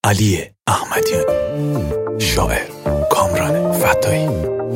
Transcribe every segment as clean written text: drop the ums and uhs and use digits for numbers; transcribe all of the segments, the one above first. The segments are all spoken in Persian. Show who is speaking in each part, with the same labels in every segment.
Speaker 1: علی احمدیانی، شاعر کامران فتایی.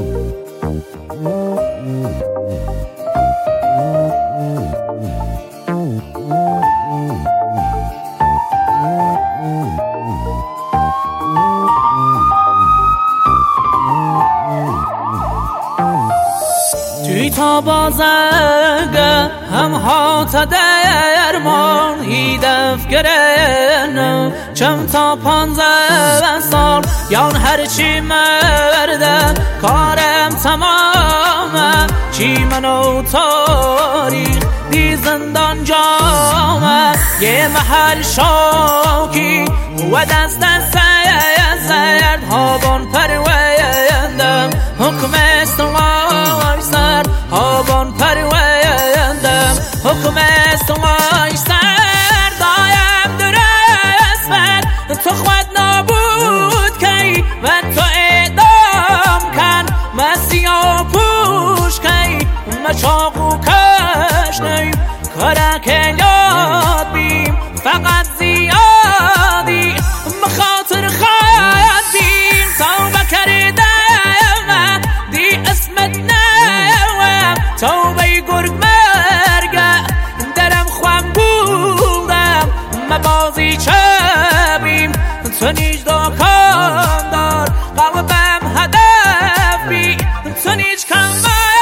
Speaker 2: توی تا بازگه هم هات درمان هیدف گرنم چم تا 15 سال یان هرچی مرده کارم تمامه چی منو تاریخ دی زندان جامه یه محل شاکی و دست سرد هابان پرویندم حکم استوای سر هابان پرویندم حکم استوای سر دایم درست تو خود نابود کی و تو اعدام کن مسیح پوش کی مچاقو کش نی کرک یاد بیم فقط زیادی مخاطر خواهد بیم توبه کردم دی اسمت نوم توبه گرگ مرگه درم خوام بودم مبازی چه بیم تو نیج دا کام دار قلبم هدف بی تو نیج کم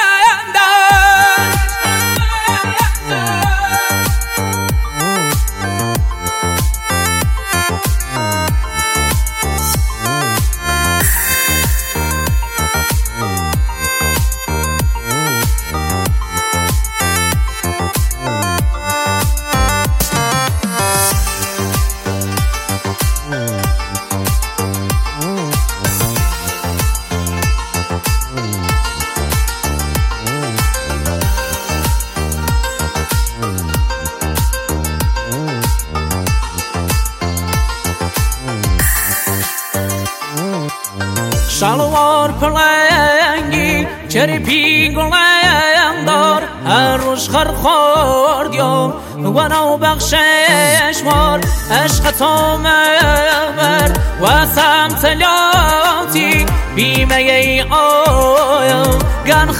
Speaker 2: شلوار پلنگی چرپی گلنگ دار هر روش خر خورد یا و نو بخشش مار عشق تو مبر و سمت لاتی بیمه ای آیا گن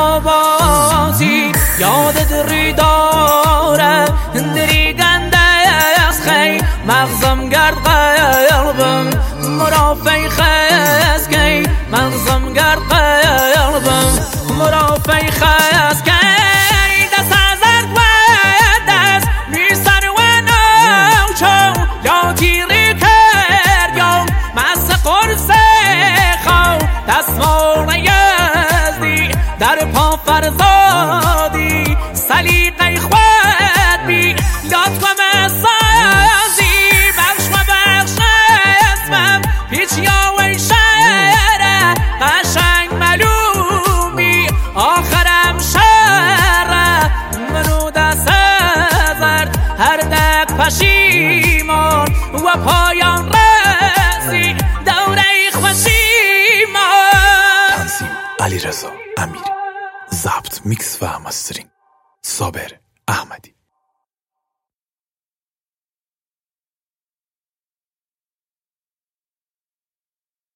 Speaker 2: خراباتی یاد دری داره دری گنده از خی مغزم گرد قلبم مرافعی خیز کی مغزم گرد قلبم مرافعی خیز کی دست از ارد و دست میسر و نوچو یا تیری کرد یا مس قرص خو دستمال یزدی در پا فرزادی سلیقه خود بی لطفم سازی بخش و بخش اسمم پیچ یا وی شهره قشنگ ملومی آخرم شهره منو دست زرد هر دک پشیمان و پایان رسی دوره خوشیمان.
Speaker 1: تنظیم علیرضا امیری، ضبط میکس و مسترینگ صابر احمدی.